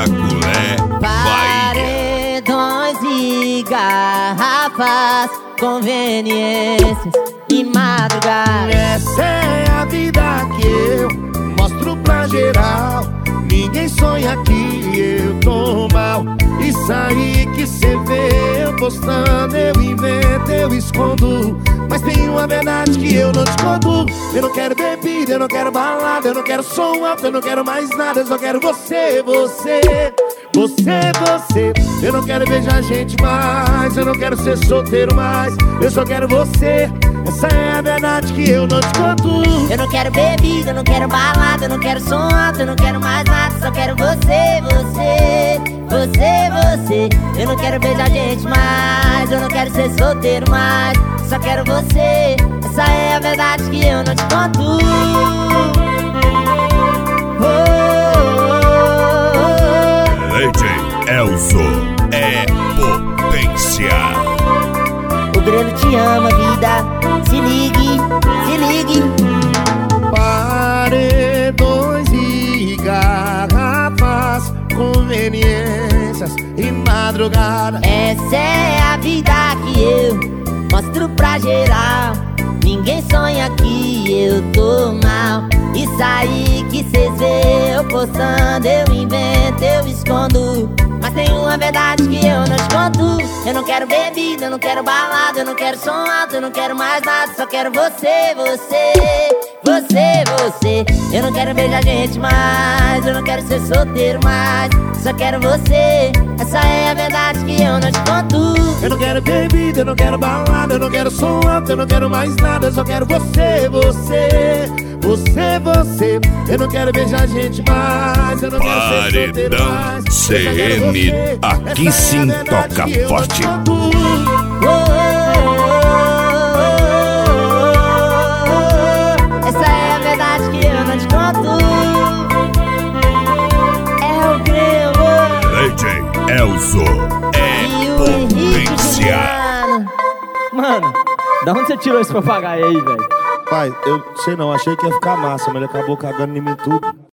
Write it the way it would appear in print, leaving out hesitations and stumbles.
Caculé, Bahia. Paredões e garrafas, conveniências e madrugada. Essa é a vida que eu mostro pra geral. Ninguém sonha que eu tô mal. Isso aí que cê vê eu postando, eu invento, eu escondo. Mas tem uma verdade que eu não te conto. Eu não quero bebida, eu não quero balada, eu não quero som alto, eu não quero mais nada. Eu só quero você, você, você, você. Eu não quero beijar gente mais, eu não quero ser solteiro mais. Eu só quero você. Essa é a verdade que eu não te conto. Eu não quero bebida, eu não quero balada, eu não quero som alto, eu não quero mais nada. Só quero você, você, você, você. Eu não quero beijar gente mais, eu não quero ser solteiro mais. Só quero você. Essa é a verdade que eu não te conto. DJ Elzo é potência. O Breno te ama, vida. Se ligue, se ligue. Paredões e garrafas, conveniências e madrugada. Essa é a vida que eu mostro pra geral. Ninguém sonha que eu tô mal. Isso aí que cês vê eu postando, eu invento, eu escondo. Mas tem uma verdade que eu não te conto. Eu não quero bebida, eu não quero balada, eu não quero som alto, eu não quero mais nada. Só quero você, você, você, você. Eu não quero beijar gente mais, eu não quero ser solteiro mais. Só quero você. Essa é a verdade que eu não te conto. Eu não quero bebida, eu não quero balada, eu não quero som alto, eu não quero mais nada. Eu só quero você, você, você, você. Eu não quero beijar gente mais, eu não quero ser solteiro mais. CN, aqui sim toca forte. Essa é a verdade que eu não te conto. É o Grêmio. DJ Elzo é potência. Mano, da onde você tirou esse papagaio aí, velho? Pai, eu sei não, achei que ia ficar massa, mas ele acabou cagando em mim tudo.